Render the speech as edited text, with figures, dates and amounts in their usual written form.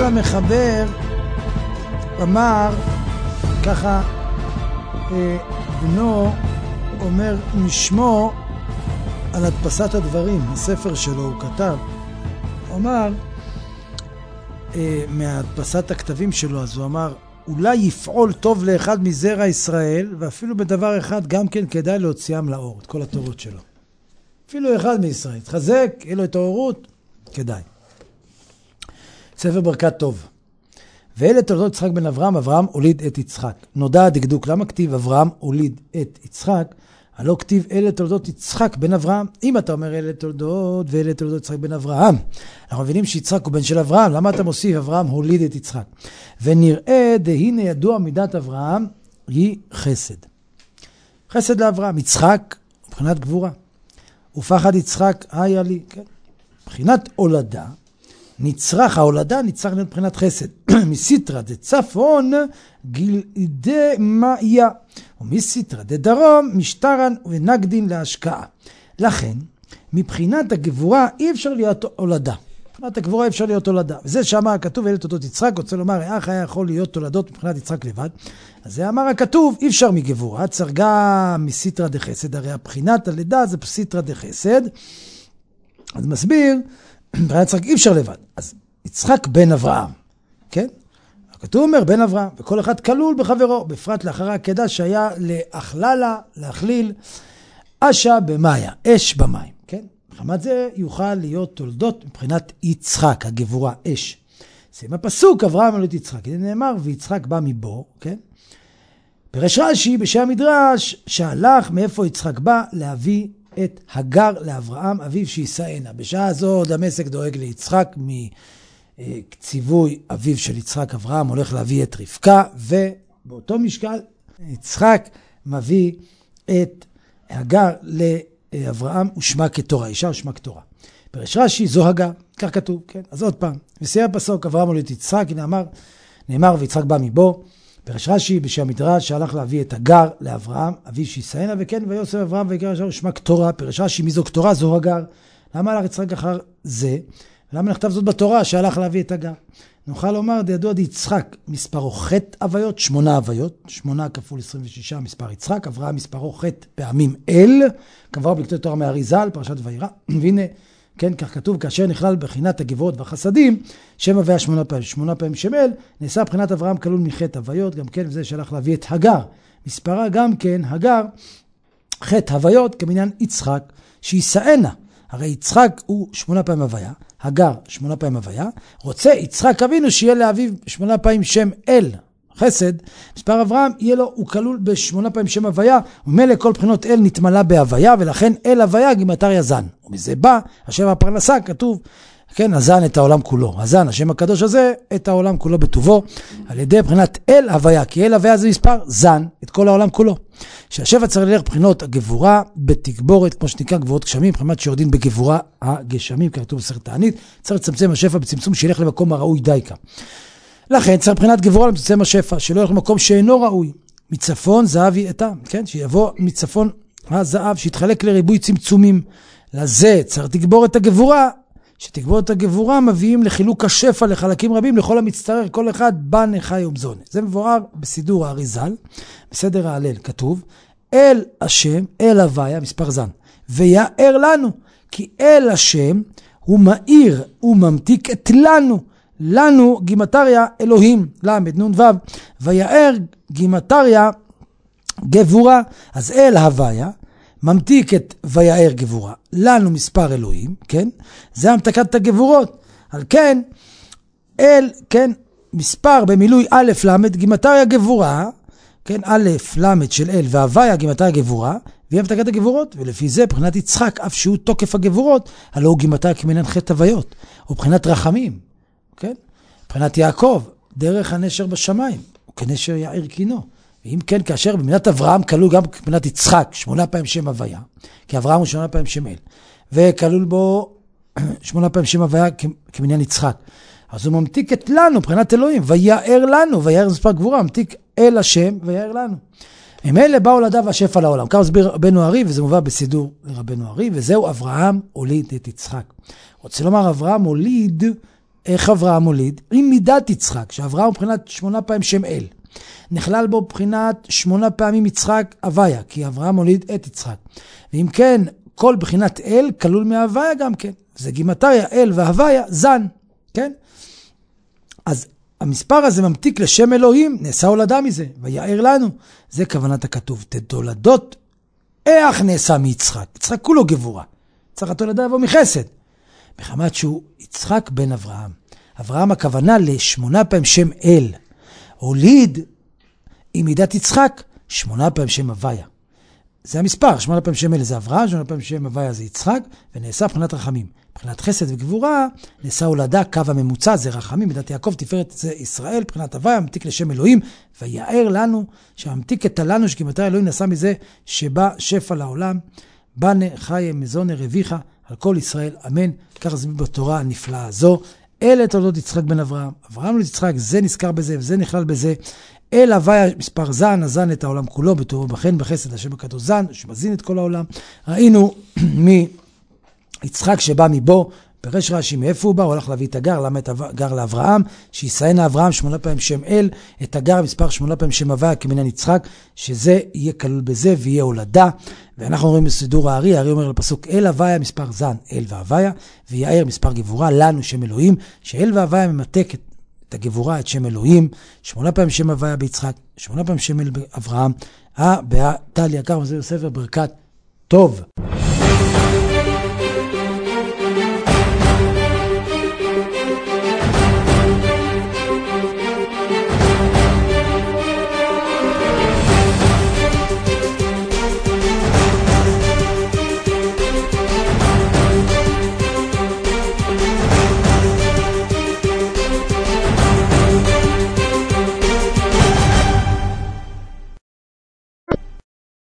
אבל המחבר אמר ככה, בנו אומר משמו על הדפסת הדברים, הספר שלו הוא כתב, הוא אמר מהדפסת הכתבים שלו, אז הוא אמר אולי יפעול טוב לאחד מזרע ישראל, ואפילו בדבר אחד גם כן כדאי להוציאם לאור, את כל התורות שלו. אפילו אחד מישראל, תחזק, יהיה לו את האורות, כדאי. ספר ברכת טוב. ואלה תולדות יצחק בן אברהם, אברהם הוליד את יצחק. נודע הדקדוק, למה כתיב אברהם הוליד את יצחק? הלא כתיב אלה תולדות יצחק בן אברהם. אם אתה אומר אלה תולדות ואלה תולדות יצחק בן אברהם, אנחנו מבינים שיצחק הוא בן של אברהם, למה אתה מוסיף אברהם הוליד את יצחק? ונראה דהנה ידוע מידת אברהם היא חסד. חסד לאברהם, יצחק מבחינת גבורה. ופחד יצחק היה לי, כן? מבחינת הולדה, נצרך, ההולדה נצרך מבחינת חסד. מסיטרא דצפון גילדי מאיה, ומסיטרא דדרום משטרן ונגדין להשקעה. לכן, מבחינת הגבורה אי אפשר להיות הולדה. מבחינת הגבורה אי אפשר להיות הולדה. וזה שאמר הכתוב, אלה תולדות יצחק, רוצה לומר, איך היה יכול להיות תולדות מבחינת יצחק לבד? אז זה אמר הכתוב, אי אפשר מגבורה, צריך גם מסיטרא דחסד, הרי הבחינת הלידה זה סיטרא דחסד. אז מסביר, מבחינת יצחק אי אפשר לבד. אז יצחק בן אברהם, כן? הכתוב אומר בן אברהם, וכל אחד כלול בחברו, בפרט לאחר העקדה שהיה להכללה, להכליל, אשה במאיה, אש במים, כן? מחמת זה יוכל להיות תולדות מבחינת יצחק, הגבורה, אש. סיים הפסוק, אברהם הוליד יצחק, זה נאמר, ויצחק בא מבו, כן? פרש רש"י בשם המדרש, שהלך מאיפה יצחק בא להביא את הגר לאברהם, אביו שישאנה. בשעה הזו דמשק דואג ליצחק מקציווי אביו של יצחק, אברהם הולך להביא את רבקה, ובאותו משקל יצחק מביא את הגר לאברהם ושמה כתורה, אישה ושמה כתורה. פרש רש"י זו הגר, כך כתוב, כן? אז עוד פעם, וסיים הפסוק, אברהם הוליד יצחק, נאמר ויצחק בא מבו. פרש רש"י בשם המדרש שהלך להביא את הגר לאברהם, אביו שישאנה, וכן ויוסף אברהם ויקרא שמו ושמה כתורה. פרש רש"י מי זו כתורה? זו הגר. למה הלך יצחק אחר זה? למה נכתב זאת בתורה שהלך להביא את הגר? נוכל לומר ידוע יצחק מספרו חטא הוויות, 8 הוויות, 8 כפול 26 מספר יצחק, אברהם מספרו חטא פעמים אל, כמובן בליקוטי תורה מהאריז"ל, פרשת וירא, והנה כן, כך כתוב, כאשר נכלל בחינת הגבורות והחסדים, שם הוויה 8 פעמים, 8 פעמים שם אל, נעשה בחינת אברהם כלול מחטא הוויות, גם כן, וזה שהלך להביא את הגר. מספרה גם כן, הגר, חטא הוויות, כמניין יצחק, שישאנה. הרי יצחק הוא 8 פעמים הוויה, הגר 8 פעמים הוויה, רוצה יצחק אבינו שיהיה לאביו 8 פעמים שם אל, חסד, מספר אברהם יהיה לו, הוא כלול ב8 פעמים שם הוויה, ומלא כל בחינות אל נתמלה בהוויה, ולכן אל הוויה גימטריה זן. ומזה בא, השם הפרנסה כתוב, כן, הזן את העולם כולו. הזן, השם הקדוש הזה, את העולם כולו בטובו, על ידי בחינת אל הוויה, כי אל הוויה זה מספר זן, את כל העולם כולו. שהשפע צריך ללך בחינות הגבורה בתגבורת, כמו שנקרא גבורות גשמים, בחינת שיורדין בגבורה הגשמים, כתוב בסרט תענית, צריך לצמצם השפע בצמצום שילך למקום הראוי דייקה. לכן צריך בחינת גבורה למצמצם השפע, שלא ילך למקום שאינו ראוי. מצפון זהב יאטם, כן? שיבוא מצפון הזהב, שיתחלק לריבוי צמצומים. לזה צריך תגבור את הגבורה, שתגבור את הגבורה מביאים לחילוק השפע לחלקים רבים, לכל המצטרר, כל אחד בן חי ומזון. זה מבואר בסידור האריז"ל, בסדר ההלל כתוב, אל השם, אל הוויה, מספר זן, ויער לנו, כי אל השם הוא מאיר, הוא ממתיק את לנו גימטריה אלוהים, למד נון וו, ויער גימטריה גבורה, אז אל הוויה, ממתיק את ויער גבורה, לנו מספר אלוהים, כן? זה המתקת הגבורות, על כן, אל, כן, מספר במילוי א' למד, גימטריה גבורה, כן, א' למד של אל, והוויה גימטריה גבורה, והיא המתקת הגבורות, ולפי זה, בחינת יצחק, אף שהוא תוקף הגבורות, הלא הוא גימטריה כמניין חטא הוויות, ובחינת רחמים, כן? בחינת יעקב, דרך הנשר בשמיים, וכנשר יאיר קינו. ואם כן, כאשר במדינת אברהם כלול גם במדינת יצחק, 8 פעמים שם הוויה, כי אברהם הוא 8 פעמים שם אל, וכלול בו 8 פעמים שם הוויה כמניין יצחק. אז הוא ממתיק את לנו, מבחינת אלוהים, ויער לנו, ויער מספר גבורה, ממתיק אל השם, ויער לנו. הם אלה באו לדע והשפע לעולם. כך מסביר רבנו הרי, וזה מובא בסידור לרבנו הרי, וזהו אברהם הוליד את יצחק. רוצה לומר, אברהם הוליד איך אברהם הוליד? עם מידת יצחק, שאברהם הוא בחינת 8 פעמים שם אל. נכלל בו בחינת 8 פעמים יצחק הוויה, כי אברהם הוליד את יצחק. ואם כן, כל בחינת אל כלול מהוויה גם כן. זה גימטריה, אל והוויה, זן. כן? אז המספר הזה ממתיק לשם אלוהים, נעשה הולדה מזה, ויער לנו. זה כוונת הכתוב. תולדות, איך נעשה מיצחק? יצחק כולו גבורה. צריך התולדה יבוא מחסד. מחמת שהוא יצחק בן אברהם. אברהם הכוונה ל8 פעמים שם אל. הוליד עם מידת יצחק 8 פעמים שם הוויה. זה המספר, 8 פעמים שם אל זה אברהם, 8 פעמים שם הוויה זה יצחק, ונעשה בחינת רחמים. בחינת חסד וגבורה, נעשה הולדה, קו הממוצע זה רחמים, מידת יעקב תפארת זה ישראל, בחינת הוויה, ממתיק לשם אלוהים, ויער לנו, שהמתיק את הלנו, שגימטריה אלוהים נעשה מזה, שבא שפע לעולם, בנה חיה מזונה רביחה, על כל ישראל, אמן. כך זה בתורה הנפלאה הזו. אלה תולדות יצחק בן אברהם. אברהם הוליד יצחק, זה נזכר בזה וזה נכלל בזה. אל הוויה מספר זן, הזן את העולם כולו, בתורו בחן בחסד השם הקדוש זן, שמזין את כל העולם. ראינו מיצחק שבא מבו, פרש רש"י מאיפה הוא בא, הוא הלך להביא את הגר, למה את הגר לאברהם, שיסיין אברהם 8 פעמים שם אל, את הגר מספר 8 פעמים שם הוויה כמניין יצחק, שזה יהיה כלול בזה ויהיה הולדה. ואנחנו רואים בסידור הארי, הארי אומר לפסוק אל הוויה מספר זן, אל והוויה, ויער מספר גבורה, לנו שם אלוהים, שאל והוויה ממתק את הגבורה, את שם אלוהים, 8 פעמים שם הוויה ביצחק, 8 פעמים שם אל באברהם, בהא תליא, כך זה ספר ברכת טוב.